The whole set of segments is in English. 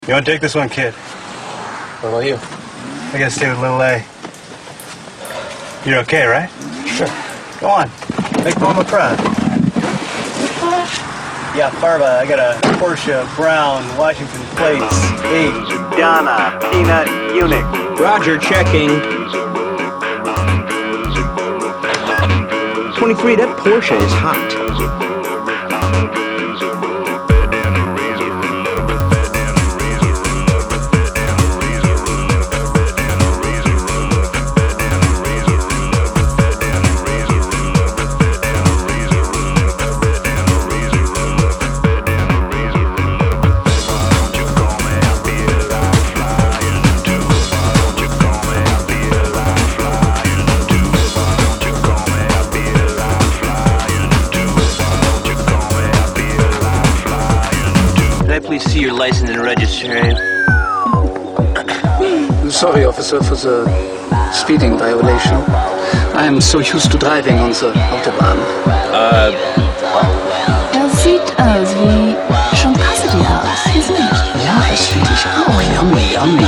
You want to take this one, kid? What about you? I gotta stay with little A. You're okay, right? Sure. Go on. Make Mama proud. Yeah, Farva, I got a Porsche Brown Washington plates 8. Donna, Peanut, Unix. Roger, checking. 23, that Porsche is hot. Please see your license and registration. Sorry, officer, for the speeding violation. I am so used to driving on the Autobahn. Das sieht aus wie schon Custody House, isn't it? Ja, das finde ich auch. Yummy, yummy.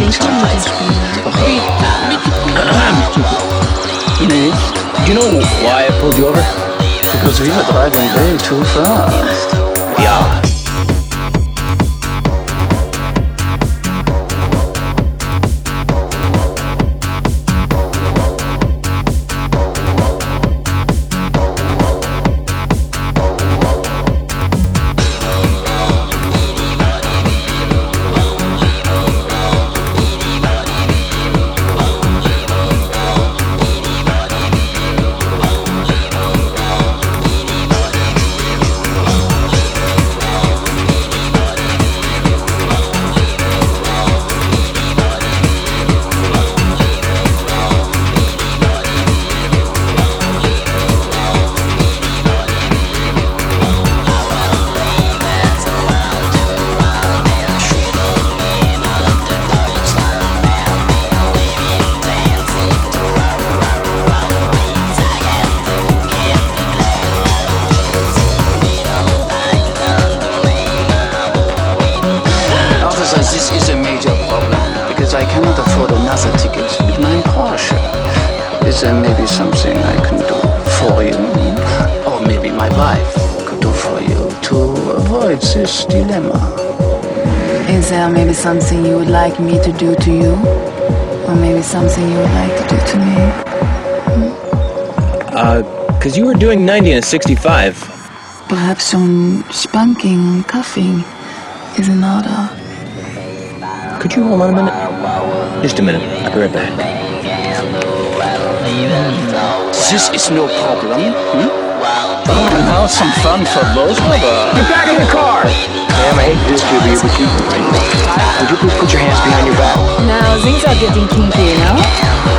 Nee. Do you know why I pulled you over? Because we were driving way too fast. Yeah. This is a major problem, because I cannot afford another ticket with my Porsche. Is there maybe something I can do for you? Or maybe my wife could do for you to avoid this dilemma? Is there maybe something you would like me to do to you? Or maybe something you would like to do to me? 'Cause you were doing 90 and a 65. Perhaps some spanking, cuffing is in order. Could you hold on a minute? Just a minute. I'll be right back. This is no problem. And now some fun for both of us. Get back in the car! Ma'am, I hate to disturb you, but would you please put your hands behind your back? Now things are getting kinky, you know?